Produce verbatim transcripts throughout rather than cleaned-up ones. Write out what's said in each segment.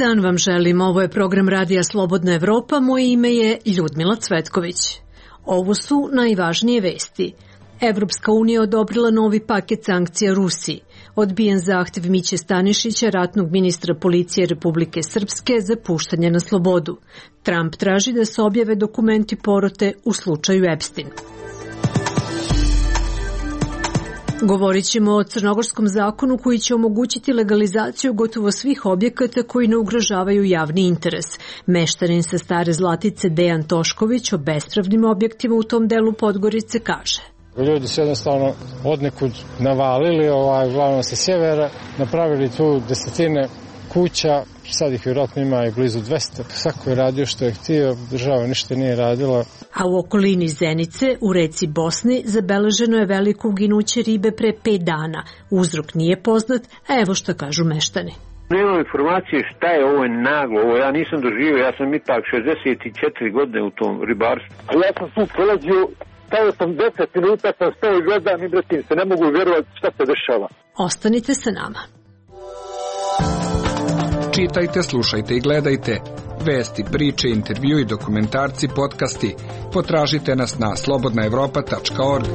dan vam želim, ovo je program Radija Slobodna Evropa, moje ime je Ljudmila Cvetković. Ovo su najvažnije vesti. Evropska unija odobrila novi paket sankcija Rusiji. Odbijen zahtev Miće Stanišića, ratnog ministra policije Republike Srpske, za puštanje na slobodu. Trump traži da se objave dokumenti porote u slučaju Epstein. Govorit ćemo o crnogorskom zakonu koji će omogućiti legalizaciju gotovo svih objekata koji ne ugrožavaju javni interes. Meštanin sa Stare Zlatice Dejan Tošković o bespravnim objektima u tom delu Podgorice kaže: Ljudi su jednostavno odnekud navalili, ovaj, uglavnom sa sjevera, napravili tu desetine kuća, sad ih vjerojatno ima i blizu dvesta. Svako je radio što je htio, država ništa nije radila. A u okolini Zenice, u reci Bosni, zabeleženo je veliko uginuće ribe pre pet dana. Uzrok nije poznat, a evo što kažu meštani. Nemam informacije šta je ovo naglo, ovo ja nisam doživio, ja sam ipak šezdeset četiri godine u tom ribarstvu. Ja sam tu prolazio, stao sam deset minuta, sam stao i gledam i bratim se, ne mogu vjerovati šta se dešava. Ostanite sa nama. Čitajte, slušajte i gledajte. Vesti, priče, intervjui, dokumentarci, podcasti. Potražite nas na slobodna evropa tačka org.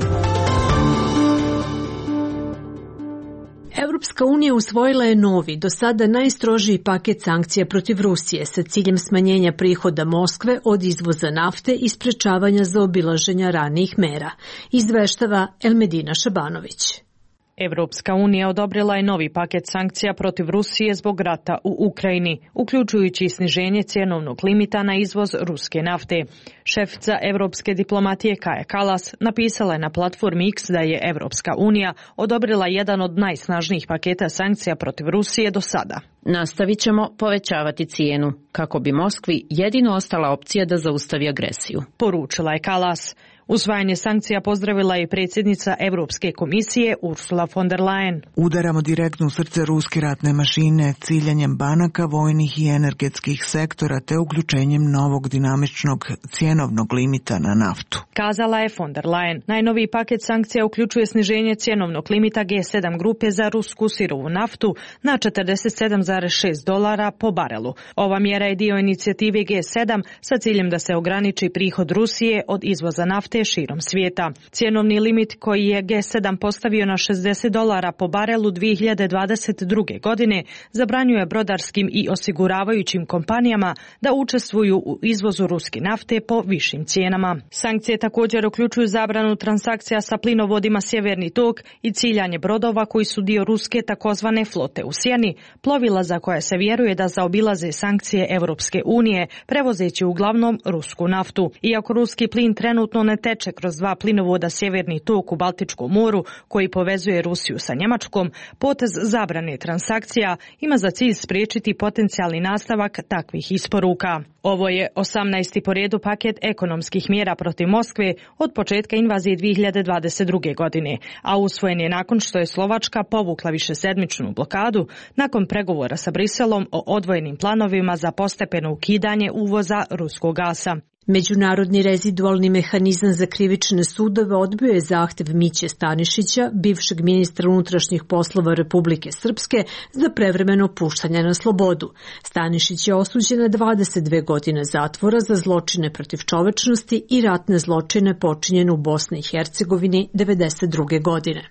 Evropska unija usvojila je novi, do sada najstrožiji paket sankcija protiv Rusije sa ciljem smanjenja prihoda Moskve od izvoza nafte i sprečavanja zaobilaženja ranijih mera, izveštava Elmedina Šabanović. Evropska unija odobrila je novi paket sankcija protiv Rusije zbog rata u Ukrajini, uključujući i sniženje cjenovnog limita na izvoz ruske nafte. Šefica evropske diplomatije Kaja Kallas napisala je na platformi X da je Evropska unija odobrila jedan od najsnažnijih paketa sankcija protiv Rusije do sada. Nastavit ćemo povećavati cijenu, kako bi Moskvi jedino ostala opcija da zaustavi agresiju, poručila je Kallas. Usvajanje sankcija pozdravila je predsjednica Evropske komisije Ursula von der Leyen. Udaramo direktno u srce ruske ratne mašine ciljanjem banaka, vojnih i energetskih sektora te uključenjem novog dinamičnog cjenovnog limita na naftu, kazala je von der Leyen. Najnoviji paket sankcija uključuje sniženje cjenovnog limita G sedam grupe za rusku sirovu naftu na četrdeset sedam zarez šest dolara po barelu. Ova mjera je dio inicijative G sedam sa ciljem da se ograniči prihod Rusije od izvoza nafte širom svijeta. Cjenovni limit koji je G sedam postavio na šezdeset dolara po barelu dvije hiljade dvadeset druge. godine zabranjuje brodarskim i osiguravajućim kompanijama da učestvuju u izvozu ruske nafte po višim cijenama. Sankcije također uključuju zabranu transakcija sa plinovodima Sjeverni tok i ciljanje brodova koji su dio ruske takozvane flote u sjeni, plovila za koje se vjeruje da zaobilaze sankcije Evropske unije, prevozeći uglavnom rusku naftu. Iako ruski plin trenutno ne teče kroz dva plinovoda Sjeverni tok u Baltičkom moru koji povezuje Rusiju sa Njemačkom, potez zabrane transakcija ima za cilj spriječiti potencijalni nastavak takvih isporuka. Ovo je osamnaesti po redu paket ekonomskih mjera protiv Moskve od početka invazije dvije hiljade dvadeset druge. godine, a usvojen je nakon što je Slovačka povukla višesedmičnu blokadu nakon pregovora sa Briselom o odvojenim planovima za postepeno ukidanje uvoza ruskog gasa. Međunarodni rezidualni mehanizam za krivične sudove odbio je zahtev Miće Stanišića, bivšeg ministra unutrašnjih poslova Republike Srpske, za prevremeno puštanje na slobodu. Stanišić je osuđen na dvadeset dve godine zatvora za zločine protiv čovečnosti i ratne zločine počinjene u Bosni i Hercegovini devedeset druge. godine.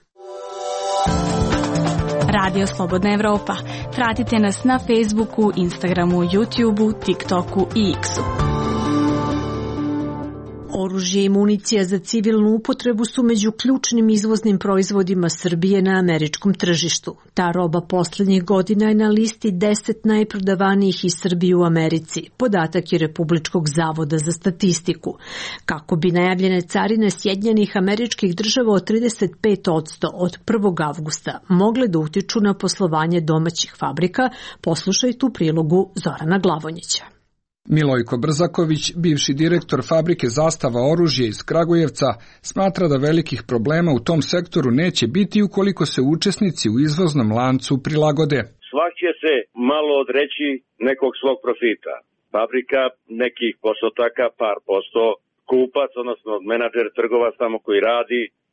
Radio Slobodna Evropa. Pratite nas na Facebooku, Instagramu, YouTubeu, TikToku i X-u. Oružje i municija za civilnu upotrebu su među ključnim izvoznim proizvodima Srbije na američkom tržištu. Ta roba posljednjih godina je na listi deset najprodavanijih iz Srbije u Americi, podatak je Republičkog zavoda za statistiku. Kako bi najavljene carine Sjedinjenih Američkih Država od trideset pet posto od prvog avgusta mogle da utiču na poslovanje domaćih fabrika, poslušajte u prilogu Zorana Glavonjića. Milojko Brzaković, bivši direktor fabrike Zastava oružje iz Kragujevca, smatra da velikih problema u tom sektoru neće biti ukoliko se učesnici u izvoznom lancu prilagode. Svak će se malo odreći nekog svog profita. Fabrika nekih postotaka, par posto, kupac, odnosno menadžer, trgovac tamo koji radi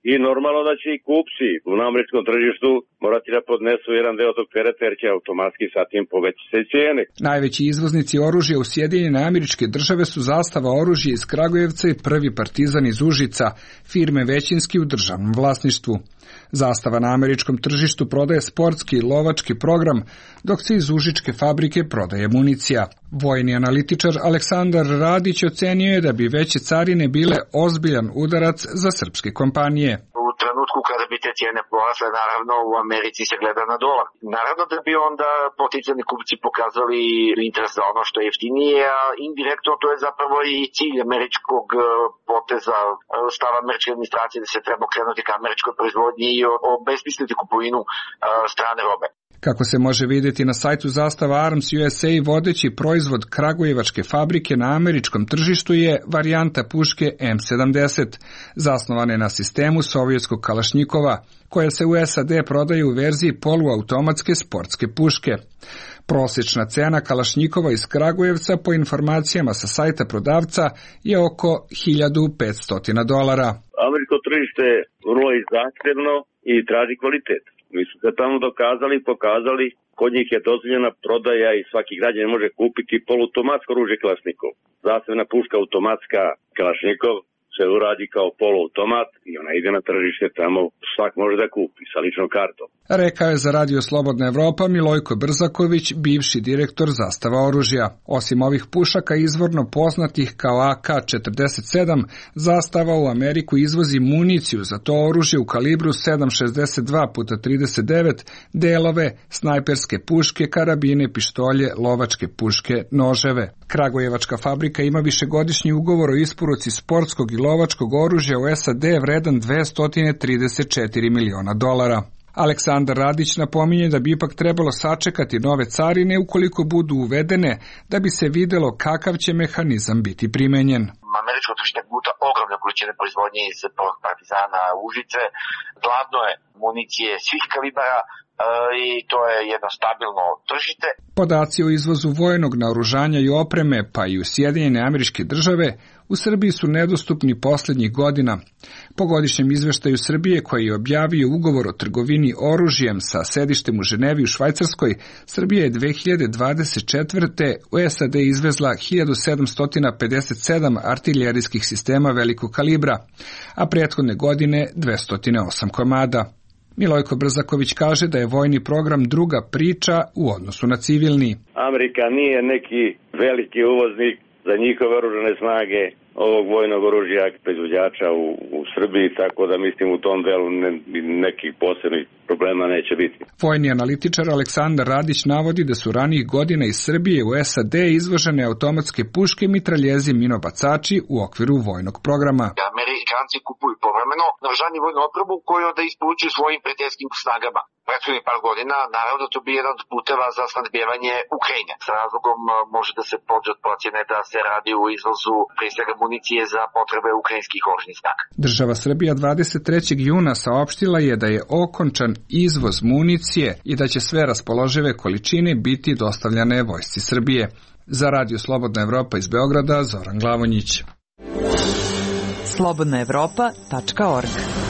i normalno da će i kupci na američkom tržištu morati da podnesu jedan deo tog tereta jer će automatski sa tim povećati se cijene. Najveći izvoznici oružja u Sjedinjene Američke Države su Zastava oružje iz Kragujevca i Prvi Partizan iz Užica, firme većinski u državnom vlasništvu. Zastava na američkom tržištu prodaje sportski i lovački program, dok se iz užičke fabrike prodaje municija. Vojni analitičar Aleksandar Radić ocenio je da bi veće carine bile ozbiljan udarac za srpske kompanije. U trenutku kada bi te cijene porasle, naravno u Americi se gleda na dolar. Naravno da bi onda potencijalni kupci pokazali interes za ono što je jeftinije, a indirektno to je zapravo i cilj američkog poteza, stava američke administracije da se treba okrenuti ka američkoj proizvodnji i obesmisliti kupovinu strane robe. Kako se može vidjeti na sajtu Zastava Arms U S A, vodeći proizvod kragujevačke fabrike na američkom tržištu je varijanta puške M sedamdeset, zasnovane na sistemu sovjetskog Kalašnjikova, koja se u S A D prodaje u verziji poluautomatske sportske puške. Prosječna cena Kalašnjikova iz Kragujevca po informacijama sa sajta prodavca je oko hiljadu petsto dolara. Američko tržište je vrlo zahtjevno i traži kvalitet. Mi su se tamo dokazali i pokazali, kod njih je dozvoljena prodaja i svaki građanin može kupiti poluautomatsko oružje Kalašnjikov. Zastavna puška automatska Kalašnjikov se uradi kao poluautomat i ona ide na tržište, tamo svak može da kupi sa ličnom kartom. Rekao je za Radio Slobodna Evropa Milojko Brzaković, bivši direktor Zastava oružja. Osim ovih pušaka izvorno poznatih kao A K četrdeset sedam, Zastava u Ameriku izvozi municiju za to oružje u kalibru sedam šezdeset dva puta trideset devet, delove, snajperske puške, karabine, pištolje, lovačke puške, noževe. Kragujevačka fabrika ima višegodišnji ugovor o isporuci sportskog i lovačkog oružja u S A D vredan dvesta trideset četiri miliona dolara. Aleksandar Radić napominje da bi ipak trebalo sačekati nove carine ukoliko budu uvedene, da bi se videlo kakav će mehanizam biti primenjen. Američko tržište guta ogromne količine proizvodnje iz Prvog Partizana Užice, gladno je municije svih kalibara i to je jedno stabilno tržište. Podaci o izvozu vojnog naoružanja i opreme, pa i u Sjedinjene Američke Države, u Srbiji su nedostupni posljednjih godina. Po godišnjem izveštaju Srbije, koji je objavio ugovor o trgovini oružjem sa sedištem u Ženevi u Švajcarskoj, Srbija je dve hiljade dvadeset četvrte. u S A D izvezla hiljadu sedamsto pedeset sedam artiljerijskih sistema velikog kalibra, a prethodne godine dvesta osam komada. Milojko Brzaković kaže da je vojni program druga priča u odnosu na civilni. Amerika nije neki veliki uvoznik za njihove oružane snage ovog vojnog oružja proizvođača u, u Srbiji, tako da mislim u tom delu ne, nekih posebnih problema neće biti. Vojni analitičar Aleksandar Radić navodi da su ranijih godina iz Srbije u S A D izvožene automatske puške, mitraljezi, minobacači u okviru vojnog programa. Amerikanci kupuju povremeno naoružanje vojnu opremu koju onda isporučuju svojim prijateljskim snagama. Prethodnih par godina, naravno, to bi jedan od puteva za snabdijevanje Ukrajine. S razlogom može da se pođe od procjene da se radi u izvozu prije svega municije za potrebe ukrajinskih oružanih snaga. Država Srbija dvadeset trećeg juna saopštila je da je okončan izvoz municije i da će sve raspoložive količine biti dostavljane vojsci Srbije. Za Radio Slobodna Evropa iz Beograda, Zoran Glavonjić. slobodna evropa tačka org.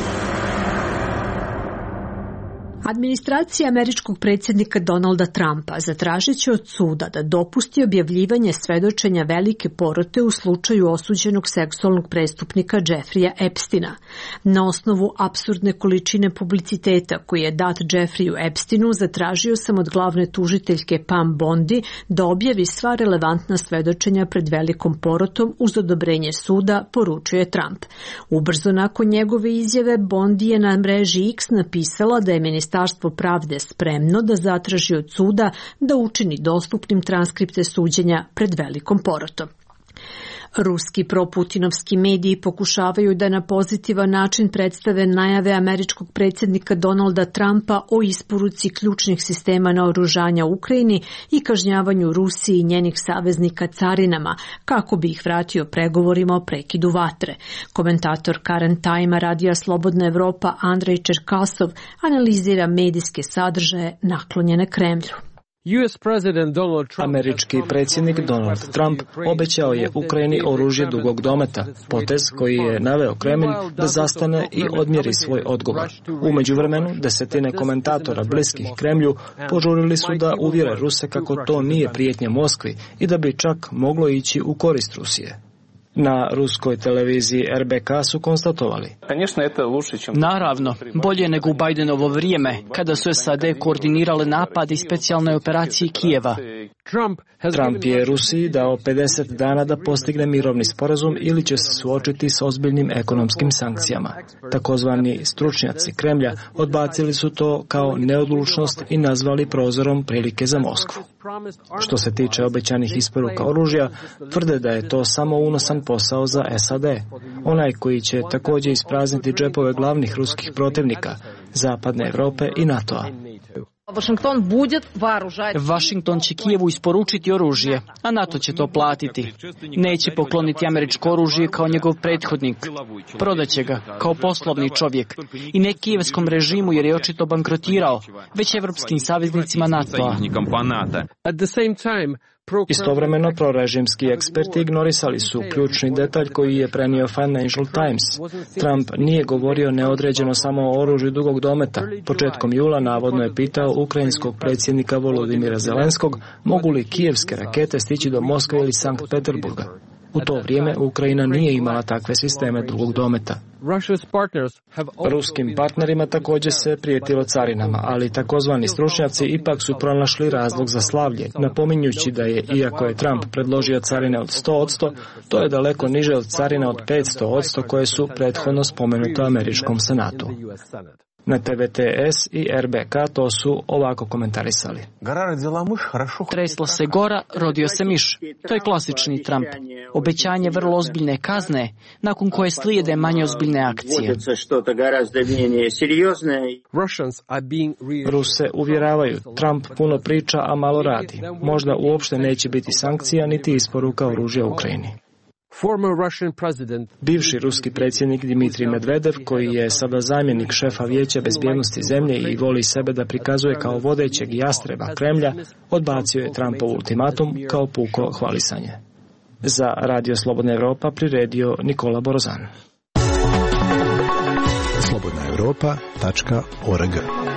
Administracija američkog predsjednika Donalda Trumpa zatražit će od suda da dopusti objavljivanje svedočenja velike porote u slučaju osuđenog seksualnog prestupnika Jeffreya Epsteina. Na osnovu apsurdne količine publiciteta koji je dat Jeffreyu Epsteinu, zatražio sam od glavne tužiteljke Pam Bondi da objavi sva relevantna svedočenja pred velikom porotom uz odobrenje suda, poručuje Trump. Ubrzo nakon njegove izjave, Bondi je na mreži X napisala da je ministarstvo Ministarstvo pravde spremno da zatraži od suda da učini dostupnim transkripte suđenja pred velikom porotom. Ruski proputinovski mediji pokušavaju da na pozitivan način predstave najave američkog predsjednika Donalda Trumpa o isporuci ključnih sistema naoružanja Ukrajini i kažnjavanju Rusiji i njenih saveznika carinama, kako bi ih vratio pregovorima o prekidu vatre. Komentator Current Time-a Radija Slobodna Evropa Andrej Čerkasov analizira medijske sadržaje naklonjene Kremlju. Američki predsjednik Donald Trump obećao je Ukrajini oružje dugog dometa, potez koji je naveo Kremlj da zastane i odmjeri svoj odgovor. U međuvremenu, desetine komentatora bliskih Kremlju požurili su da uvjere Ruse kako to nije prijetnja Moskvi i da bi čak moglo ići u korist Rusije. Na ruskoj televiziji R B K su konstatovali: Naravno, bolje nego u Bidenovo vrijeme, kada su S A D koordinirale napad i specijalne operacije Kijeva. Trump je Rusiji dao pedeset dana da postigne mirovni sporazum ili će se suočiti s ozbiljnim ekonomskim sankcijama. Takozvani stručnjaci Kremlja odbacili su to kao neodlučnost i nazvali prozorom prilike za Moskvu. Što se tiče obećanih isporuka oružja, tvrde da je to samo unosan posao za S A D, onaj koji će također isprazniti džepove glavnih ruskih protivnika, Zapadne Europe i NATO-a. Washington će Kijevu isporučiti oružje, a NATO će to platiti. Neće pokloniti američko oružje kao njegov prethodnik. Prodaće ga kao poslovni čovjek i ne kijevskom režimu jer je očito bankrotirao, već evropskim saveznicima NATO-a. Istovremeno, prorežimski eksperti ignorisali su ključni detalj koji je prenio Financial Times. Trump nije govorio neodređeno samo o oružju dugog dometa. Početkom jula navodno je pitao ukrajinskog predsjednika Volodimira Zelenskog mogu li kijevske rakete stići do Moskve ili Sankt Peterburga. U to vrijeme Ukrajina nije imala takve sisteme dugog dometa. Ruskim partnerima također se prijetilo carinama, ali takozvani stručnjaci ipak su pronašli razlog za slavlje, napominjući da je, iako je Trump predložio carine od sto posto, to je daleko niže od carina od petsto posto koje su prethodno spomenute u američkom senatu. Na T V T S i R B K to su ovako komentarisali: Tresla se gora, rodio se miš. To je klasični Trump. Obećanje vrlo ozbiljne kazne, nakon koje slijede manje ozbiljne akcije. Ruse uvjeravaju, Trump puno priča, a malo radi. Možda uopšte neće biti sankcija niti isporuka oružja Ukrajini. Bivši ruski predsjednik Dmitrij Medvedev, koji je sada zamjenik šefa Vijeća bezbjednosti zemlje i voli sebe da prikazuje kao vodećeg jastreba Kremlja, odbacio je Trumpov ultimatum kao puko hvalisanje. Za Radio Slobodna Evropa priredio Nikola Borozan. slobodna europa tačka org.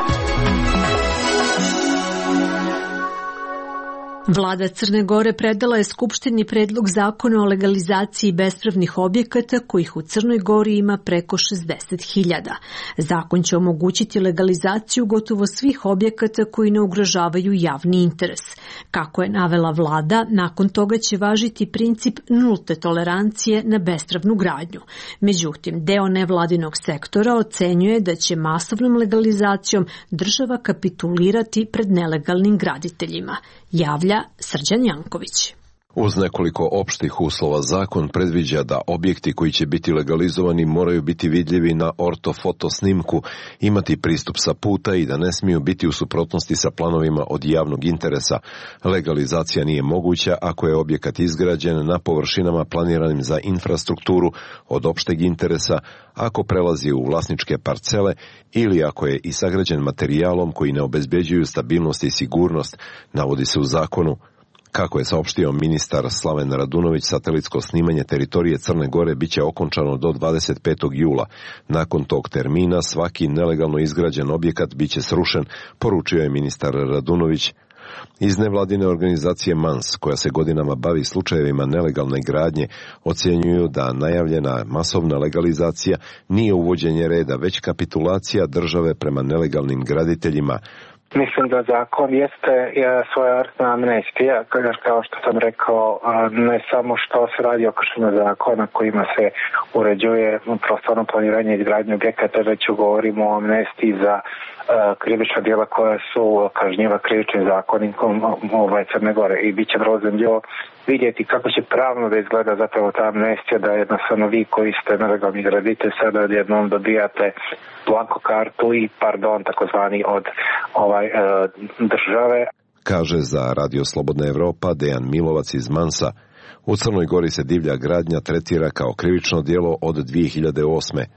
Vlada Crne Gore predala je Skupštini predlog zakona o legalizaciji bespravnih objekata kojih u Crnoj Gori ima preko šezdeset hiljada. Zakon će omogućiti legalizaciju gotovo svih objekata koji ne ugrožavaju javni interes. Kako je navela vlada, nakon toga će važiti princip nulte tolerancije na bespravnu gradnju. Međutim, deo nevladinog sektora ocenjuje da će masovnom legalizacijom država kapitulirati pred nelegalnim graditeljima. Javlja Srđan Janković. Uz nekoliko opštih uslova zakon predviđa da objekti koji će biti legalizovani moraju biti vidljivi na ortofoto snimku, imati pristup sa puta i da ne smiju biti u suprotnosti sa planovima od javnog interesa. Legalizacija nije moguća ako je objekat izgrađen na površinama planiranim za infrastrukturu od opšteg interesa, ako prelazi u vlasničke parcele ili ako je i sagrađen materijalom koji ne obezbeđuju stabilnost i sigurnost, navodi se u zakonu. Kako je saopštio ministar Slaven Radunović, satelitsko snimanje teritorije Crne Gore biće okončano do dvadeset petog jula. Nakon tog termina svaki nelegalno izgrađen objekat biće srušen, poručio je ministar Radunović. Iz nevladine organizacije Mans, koja se godinama bavi slučajevima nelegalne gradnje, ocjenjuju da najavljena masovna legalizacija nije uvođenje reda, već kapitulacija države prema nelegalnim graditeljima. Mislim da zakon jeste svojevrsna amnestija, kao što sam rekao, ne samo što se radi o kršenju zakona kojima se uređuje prostorno planiranje i izgradnje objekata, već govorimo o amnestiji za krivična djela koja su kažnjiva krivičnim zakonikom ovaj Crne Gore. I bit će vrlo zanimljivo vidjeti kako će pravno da izgleda zapravo ta amnestija, da jednostavno vi koji ste nelegalni graditelj sada odjednom dobijate blanko kartu i pardon takozvani od ovaj e, države. Kaže za Radio Slobodna Evropa Dejan Milovac iz Mansa. U Crnoj Gori se divlja gradnja tretira kao krivično djelo od dvije hiljade osme.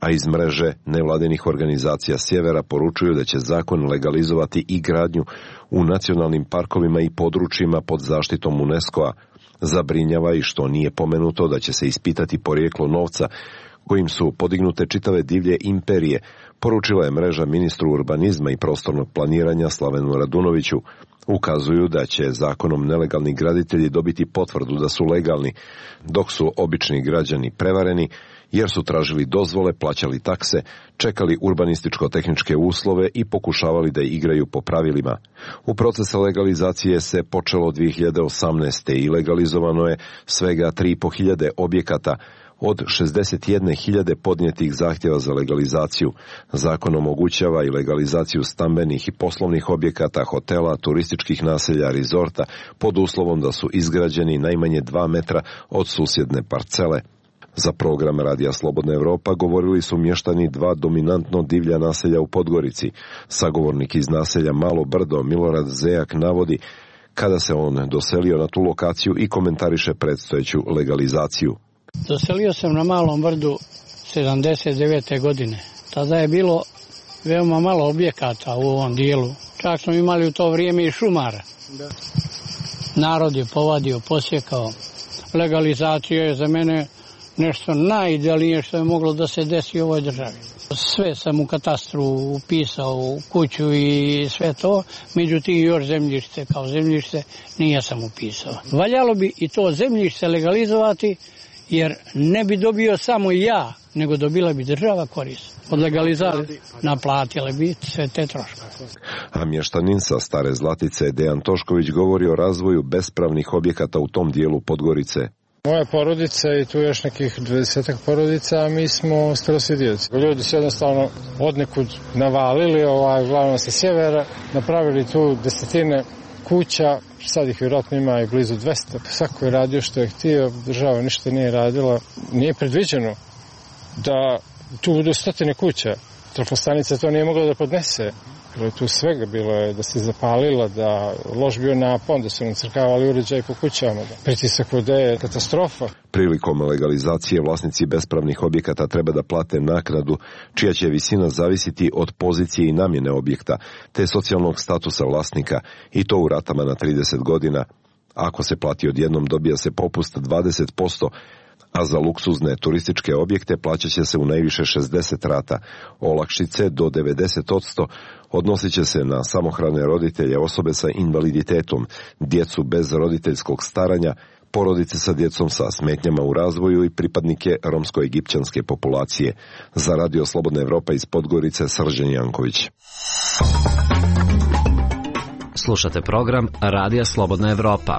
A iz mreže nevladinih organizacija sjevera poručuju da će zakon legalizovati i gradnju u nacionalnim parkovima i područjima pod zaštitom UNESCO-a. Zabrinjava i što nije pomenuto da će se ispitati porijeklo novca kojim su podignute čitave divlje imperije, poručila je mreža ministru urbanizma i prostornog planiranja Slavenu Radunoviću. Ukazuju da će zakonom nelegalni graditelji dobiti potvrdu da su legalni, dok su obični građani prevareni jer su tražili dozvole, plaćali takse, čekali urbanističko-tehničke uslove i pokušavali da igraju po pravilima. U procesu legalizacije se počelo dvije hiljade osamnaeste. i legalizovano je svega tri i po hiljade objekata od šezdeset jedne hiljade podnijetih zahtjeva za legalizaciju. Zakon omogućava i legalizaciju stambenih i poslovnih objekata, hotela, turističkih naselja, rizorta, pod uslovom da su izgrađeni najmanje dva metra od susjedne parcele. Za program Radija Slobodna Evropa govorili su mještani dva dominantno divlja naselja u Podgorici. Sagovornik iz naselja Malo Brdo, Milorad Zejak, navodi kada se on doselio na tu lokaciju i komentariše predstojeću legalizaciju. Doselio sam na Malom Brdu sedamdeset devete. godine. Tada je bilo veoma malo objekata u ovom dijelu. Čak smo imali u to vrijeme i šumara. Da. Narod je povadio, posjekao. Legalizacija je za mene nešto najidealnije što je moglo da se desi u ovoj državi. Sve sam u katastru upisao, u kuću i sve to, međutim još zemljište kao zemljište nije sam upisao. Valjalo bi i to zemljište legalizovati, jer ne bi dobio samo ja, nego dobila bi država korist. Od legalizacije naplatile bi sve te troškove. A mještanin sa Stare Zlatice Dejan Tošković govori o razvoju bespravnih objekata u tom dijelu Podgorice. Moja porodica i tu još nekih dvadesetak porodica, a mi smo starosjedioci. Ljudi su jednostavno odnekud navalili, ovaj, uglavnom sa sjevera, napravili tu desetine kuća, sad ih vjerojatno ima i blizu dvesta. Svako je radio što je htio, država ništa nije radila. Nije predviđeno da tu budu stotine kuća. Trafostanica to nije mogla da podnese. Bilo je tu svega, bilo je da se zapalila, da loš bio napon, da su nam crkavali uređaj po kućama, da pritisak vode je katastrofa. Prilikom legalizacije vlasnici bespravnih objekata treba da plate naknadu, čija će visina zavisiti od pozicije i namjene objekta, te socijalnog statusa vlasnika, i to u ratama na trideset godina. Ako se plati odjednom, dobija se popust dvadeset posto, a za luksuzne turističke objekte plaćat će se u najviše šezdeset rata. Olakšice do devedeset posto odnosit će se na samohrane roditelje, osobe sa invaliditetom, djecu bez roditeljskog staranja, porodice sa djecom sa smetnjama u razvoju i pripadnike romsko-egipćanske populacije. Za Radio Slobodna Evropa iz Podgorice, Srđan Janković. Slušate program Radija Slobodna Evropa.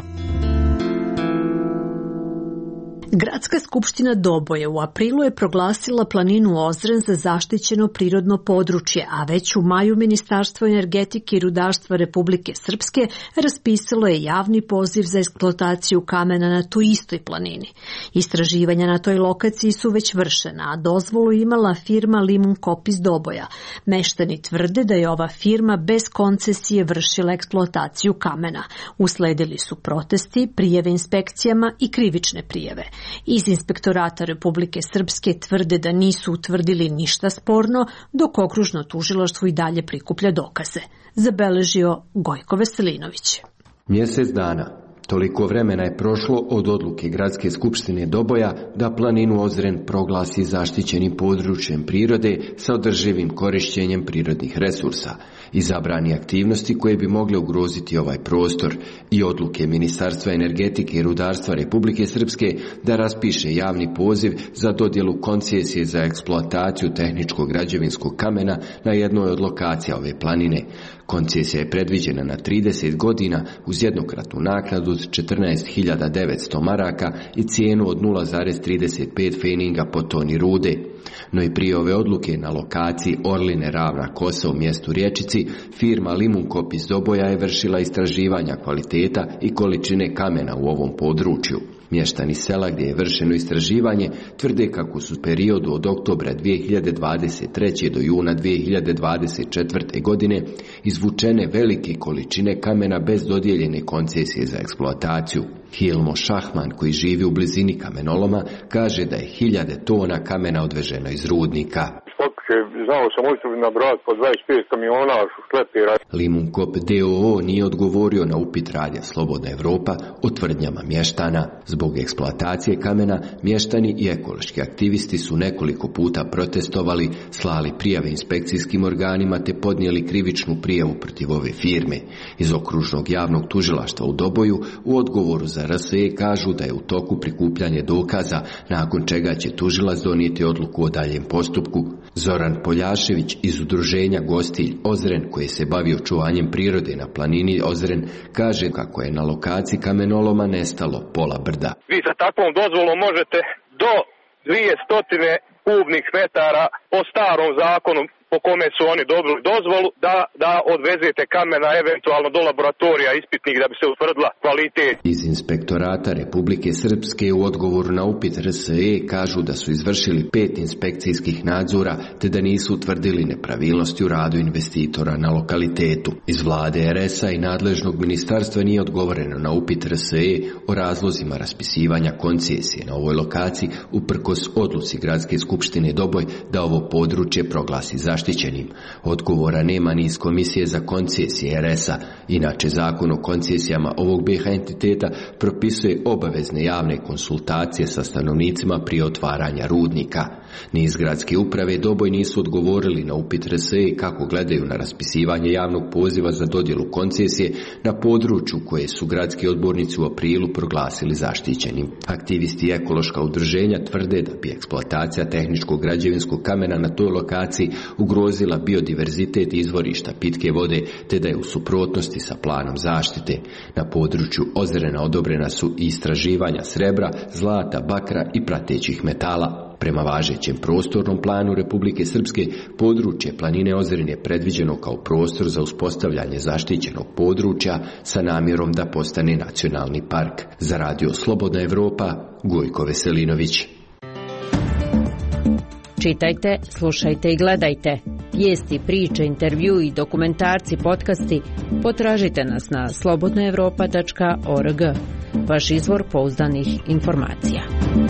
Gradska skupština Doboje u aprilu je proglasila planinu Ozren za zaštićeno prirodno područje, a već u maju Ministarstvo energetike i rudarstva Republike Srpske raspisalo je javni poziv za eksploataciju kamena na toj istoj planini. Istraživanja na toj lokaciji su već vršena, a dozvolu imala firma Limun Kop iz Doboja. Meštani tvrde da je ova firma bez koncesije vršila eksploataciju kamena. Usledili su protesti, prijave inspekcijama i krivične prijave. Iz Inspektorata Republike Srpske tvrde da nisu utvrdili ništa sporno, dok okružno tužilaštvo i dalje prikuplja dokaze. Zabeležio Gojko Veselinović. Mjesec dana. Toliko vremena je prošlo od odluke Gradske skupštine Doboja da planinu Ozren proglasi zaštićenim područjem prirode sa održivim korištenjem prirodnih resursa i zabrani aktivnosti koje bi mogle ugroziti ovaj prostor, i odluke Ministarstva energetike i rudarstva Republike Srpske da raspiše javni poziv za dodjelu koncesije za eksploataciju tehničkog građevinskog kamena na jednoj od lokacija ove planine. Koncesija je predviđena na trideset godina uz jednokratnu naknadu od četrnaest hiljada devetsto maraka i cijenu od nula zarez trideset pet feninga po toni rude. No i prije ove odluke na lokaciji Orline Ravna Kosa u mjestu Rječici, firma Limun Kop iz Doboja je vršila istraživanja kvaliteta i količine kamena u ovom području. Mještani sela gdje je vršeno istraživanje tvrde kako su u periodu od oktobra dvije hiljade dvadeset treće do juna dvije hiljade dvadeset četvrte. godine izvučene velike količine kamena bez dodijeljene koncesije za eksploataciju. Hilmo Šahman, koji živi u blizini kamenoloma, kaže da je hiljade tona kamena odveženo iz rudnika. Znao sam ušli na brat po dvadeset pet kamiona šlepira. Limunkop D O O nije odgovorio na upit radija Slobodna Evropa o tvrdnjama mještana. Zbog eksploatacije kamena, mještani i ekološki aktivisti su nekoliko puta protestovali, slali prijave inspekcijskim organima te podnijeli krivičnu prijavu protiv ove firme. Iz okružnog javnog tužilaštva u Doboju u odgovoru za R S E kažu da je u toku prikupljanje dokaza, nakon čega će tužilac donijeti odluku o daljem postupku. Zoran Poljašević iz udruženja Gostilj Ozren, koji se bavi očuvanjem prirode na planini Ozren, kaže kako je na lokaciji kamenoloma nestalo pola brda. Vi sa takvom dozvolom možete do dvjesto kubnih metara po starom zakonu po kome su oni dobili dozvolu da, da odvezete kamena eventualno do laboratorija ispitnih da bi se utvrdila kvalitet. Iz Inspektorata Republike Srpske u odgovoru na upit R S E kažu da su izvršili pet inspekcijskih nadzora te da nisu utvrdili nepravilnosti u radu investitora na lokalitetu. Iz vlade R S A i nadležnog ministarstva nije odgovoreno na upit R S E o razlozima raspisivanja koncesije na ovoj lokaciji uprkos odluci Gradske skupštine Doboj da ovo područje proglasi zaštićenim. Odgovora nema ni iz Komisije za koncesije R S A. Inače, zakon o koncesijama ovog B H entiteta propisuje obavezne javne konsultacije sa stanovnicima prije otvaranja rudnika. Ni iz Gradske uprave Doboj nisu odgovorili na upit R S E kako gledaju na raspisivanje javnog poziva za dodjelu koncesije na području koje su gradski odbornici u aprilu proglasili zaštićenim. Aktivisti i ekološka udruženja tvrde da bi eksploatacija tehničkog građevinskog kamena na toj lokaciji ugrozila biodiverzitet izvorišta pitke vode te da je u suprotnosti sa planom zaštite. Na području Ozrena odobrena su i istraživanja srebra, zlata, bakra i pratećih metala. Prema važećem prostornom planu Republike Srpske, područje planine Ozren je predviđeno kao prostor za uspostavljanje zaštićenog područja sa namjerom da postane nacionalni park. Za radio Slobodna Evropa, Gojko Veselinović. Čitajte, slušajte i gledajte. Vijesti, priče, intervju i dokumentarci, podcasti potražite nas na slobodna evropa tačka org. Vaš izvor pouzdanih informacija.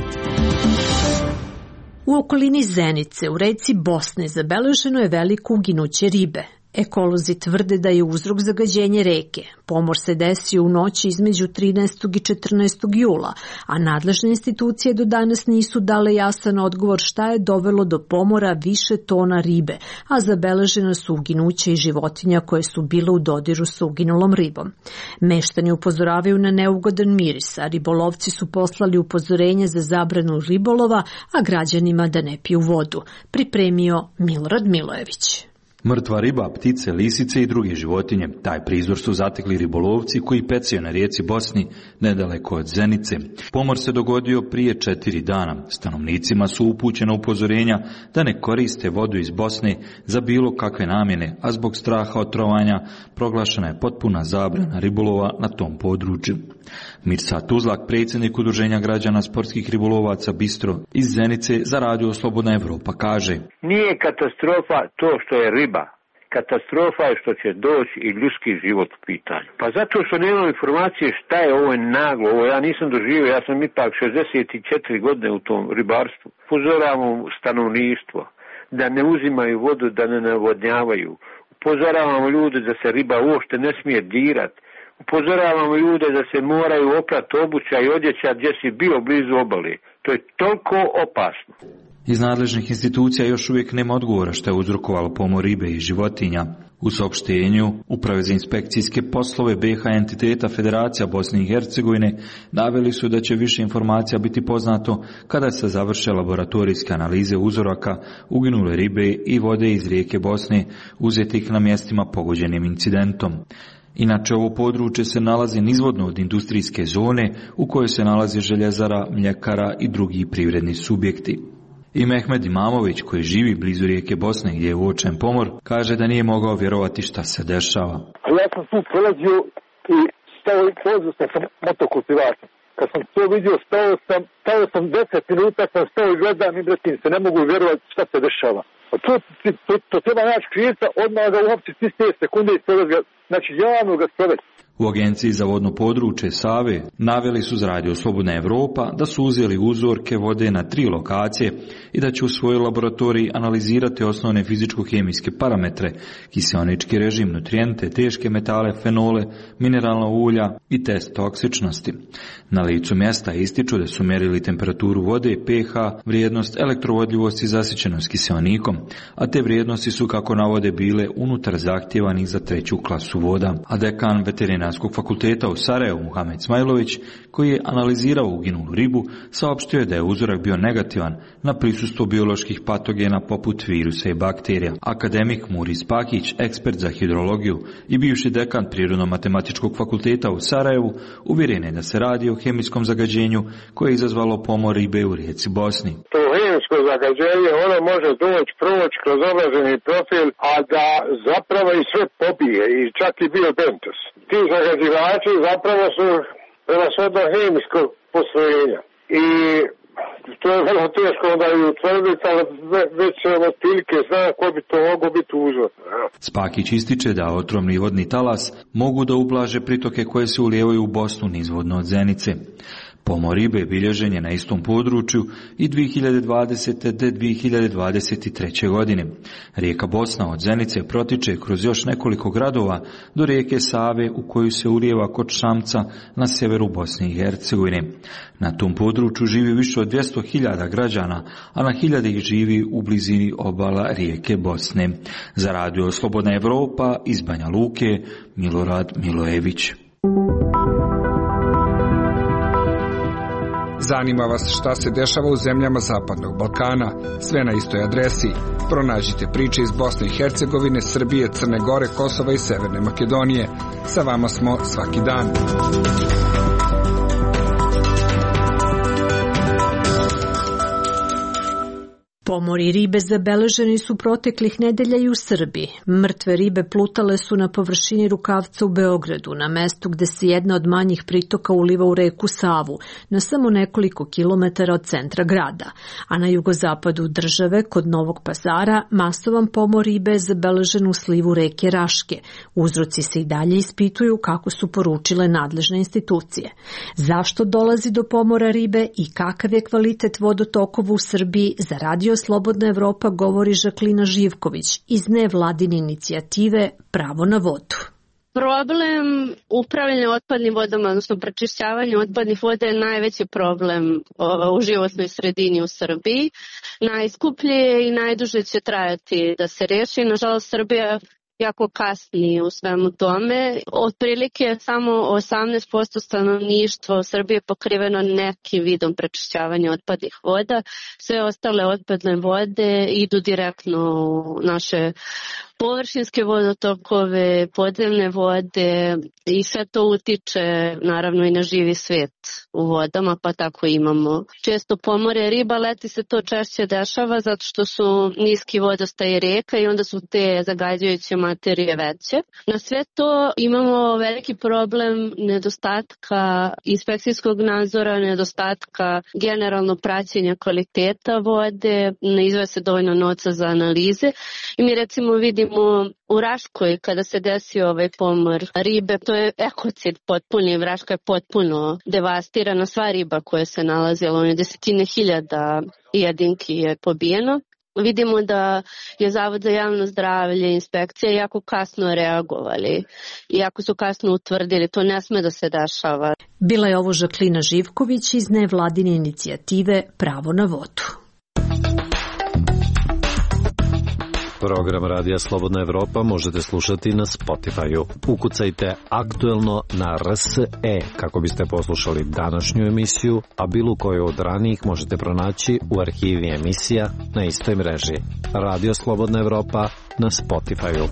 U okolini Zenice u reci Bosne zabeleženo je veliko uginuće ribe. Ekolozi tvrde da je uzrok zagađenje reke. Pomor se desio u noći između trinaestog i četrnaestog jula, a nadležne institucije do danas nisu dale jasan odgovor šta je dovelo do pomora više tona ribe, a zabeležena su uginuća i životinja koje su bile u dodiru sa uginulom ribom. Meštani upozoravaju na neugodan miris, a ribolovci su poslali upozorenje za zabranu ribolova, a građanima da ne piju vodu. Pripremio Milorad Milojević. Mrtva riba, ptice, lisice i druge životinje. Taj prizor su zatekli ribolovci koji pecaju na rijeci Bosni, nedaleko od Zenice. Pomor se dogodio prije četiri dana. Stanovnicima su upućena upozorenja da ne koriste vodu iz Bosne za bilo kakve namjene, a zbog straha od trovanja proglašena je potpuna zabrana ribolova na tom području. Mirsa Tuzlak, predsjednik Udruženja građana sportskih ribolovaca Bistro iz Zenice za radio Slobodna Evropa, kaže: Nije katastrofa to što je riba. Katastrofa je što će doći i ljudski život u pitanju. Pa zato što nemam informacije šta je ovo naglo. Ovo ja nisam doživio, ja sam ipak šezdeset četiri godine u tom ribarstvu. Upozoravamo stanovništvo da ne uzimaju vodu, da ne navodnjavaju. Upozoravamo ljude da se riba uopšte ne smije dirati. Upozoravamo ljude da se moraju oprati obuća i odjeća gdje si bio blizu obale. To je toliko opasno. Iz nadležnih institucija još uvijek nema odgovora što je uzrokovalo pomor ribe i životinja. U saopštenju Uprave za inspekcijske poslove B H entiteta Federacija Bosne i Hercegovine naveli su da će više informacija biti poznato kada se završe laboratorijske analize uzoraka uginule ribe i vode iz rijeke Bosne uzetih na mjestima pogođenim incidentom. Inače, ovo područje se nalazi nizvodno od industrijske zone u kojoj se nalazi željezara, mljekara i drugi privredni subjekti. I Mehmed Imamović, koji živi blizu rijeke Bosne gdje je uočen pomor, kaže da nije mogao vjerovati šta se dešava. Ja sam tu prolazio i stavio pozvao sam motokultivator. Kad sam to vidio, stao sam, stao sam deset minuta, sam stao i gledam i bratim se, ne mogu vjerovati šta se dešava. A to, to, to treba naći krivca, odmah ga uhapsiti iste sekunde i sprovesti ga, znači javno ga sprovesti. U Agenciji za vodno područje Save naveli su za Radio Slobodna Evropa da su uzeli uzorke vode na tri lokacije i da će u svojoj laboratoriji analizirati osnovne fizičko-hemijske parametre, kiseonički režim, nutrijente, teške metale, fenole, mineralna ulja i test toksičnosti. Na licu mjesta ističu da su mjerili temperaturu vode, pH, vrijednost elektrovodljivosti i zasićenost kiseonikom, a te vrijednosti su, kako navode, bile unutar zahtjevanih za treću klasu voda. A dekan Veterinarskog fakulteta u Sarajevu, Muhamed Smajlović, koji je analizirao uginulu ribu, saopštio je da je uzorak bio negativan na prisustvo bioloških patogena poput virusa i bakterija. Akademik Muris Pakić, ekspert za hidrologiju i bivši dekan Prirodno-matematičkog fakulteta u Sarajevu, uvjeren je da se radi o hemijskom zagađenju koje je izazvalo pomor ribe u rijeci Bosni. To hemijsko zagađenje, ono može doći, proći kroz oblaženi profil, a da zapravo i sve pobije, i čak i biobentos. Ti zagađivači zapravo su prevashodno hemijskog postrojenja. I to je vrlo teško onda i utvrditi, ali već od prilike zna ko bi to moglo biti uzor. Spakić ističe da otrovni vodni talas mogu da ublaže pritoke koje se ulijevaju u Bosnu nizvodno od Zenice. Pomor ribe bilježen je na istom području i dvije hiljade dvadesete. do dvije hiljade dvadeset treće. godine. Rijeka Bosna od Zenice protiče kroz još nekoliko gradova do rijeke Save u koju se ulijeva kod Šamca na severu Bosne i Hercegovine. Na tom području živi više od dvjesto hiljada građana, a na hiljade ih živi u blizini obala rijeke Bosne. Za Radio Slobodna Evropa iz Banja Luke, Milorad Milojević. Zanima vas šta se dešava u zemljama Zapadnog Balkana? Sve na istoj adresi. Pronađite priče iz Bosne i Hercegovine, Srbije, Crne Gore, Kosova i Severne Makedonije. Sa vama smo svaki dan. Pomori ribe zabeleženi su proteklih nedelja i u Srbiji. Mrtve ribe plutale su na površini rukavca u Beogradu, na mestu gde se jedna od manjih pritoka uliva u reku Savu, na samo nekoliko kilometara od centra grada. A na jugozapadu države, kod Novog Pazara, masovan pomor ribe je zabeležen u slivu reke Raške. Uzroci se i dalje ispituju, kako su poručile nadležne institucije. Zašto dolazi do pomora ribe i kakav je kvalitet vodotokova u Srbiji, za Radio Slobodna Evropa govori Žaklina Živković iz nevladine inicijative Pravo na vodu. Problem upravljanja otpadnim vodama, odnosno prečišćavanja otpadnih voda je najveći problem u životnoj sredini u Srbiji. Najskuplje i najduže će trajati da se reši. Nažalost, Srbija jako kasni u svemu tome. Otprilike samo osamnaest posto stanovništva u Srbiji je pokriveno nekim vidom prečišćavanja otpadnih voda. Sve ostale otpadne vode idu direktno u naše površinske vodotokove, podzemne vode i sve to utiče naravno i na živi svijet u vodama, pa tako imamo često pomore riba. Leti se to češće dešava zato što su niski vodostaj reka i onda su te zagađujuće materije veće. Na sve to imamo veliki problem nedostatka inspekcijskog nadzora, nedostatka generalno praćenja kvaliteta vode, ne izdvaja se dovoljno novca za analize i mi recimo vidimo u Raškoj kada se desio ovaj pomor ribe, to je ekocid potpuni, Raška je potpuno devastirana, sva riba koja se nalazila, ono desetine hiljada jedinki je pobijeno. Vidimo da je Zavod za javno zdravlje, inspekcija jako kasno reagovali, iako su kasno utvrdili, to ne sme da se dešava. Bila je ovo Žaklina Živković iz nevladine inicijative Pravo na vodu. Program Radija Slobodna Evropa možete slušati na Spotify-u. Ukucajte aktuelno na R S E kako biste poslušali današnju emisiju, a bilo koju od ranijih možete pronaći u arhivi emisija na istoj mreži. Radio Slobodna Evropa na Spotify-u.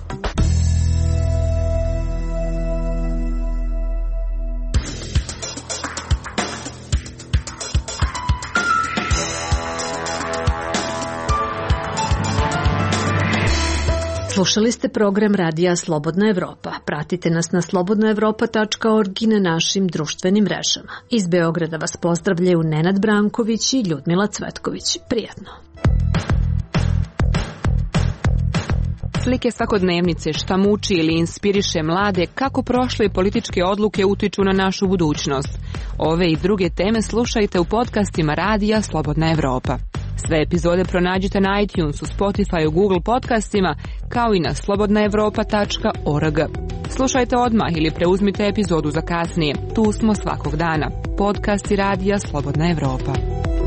Slušali ste program Radija Slobodna Evropa. Pratite nas na slobodna evropa tačka org i na našim društvenim mrežama. Iz Beograda vas pozdravljaju Nenad Branković i Ljudmila Cvetković. Prijatno. Slike svakodnevnice, šta muči ili inspiriše mlade, kako prošle političke odluke utiču na našu budućnost. Ove i druge teme slušajte u podcastima Radija Slobodna Evropa. Sve epizode pronađite na iTunesu, Spotifyu, Google podcastima, kao i na slobodna evropa tačka org. Slušajte odmah ili preuzmite epizodu za kasnije. Tu smo svakog dana. Podcasti Radija Slobodna Evropa.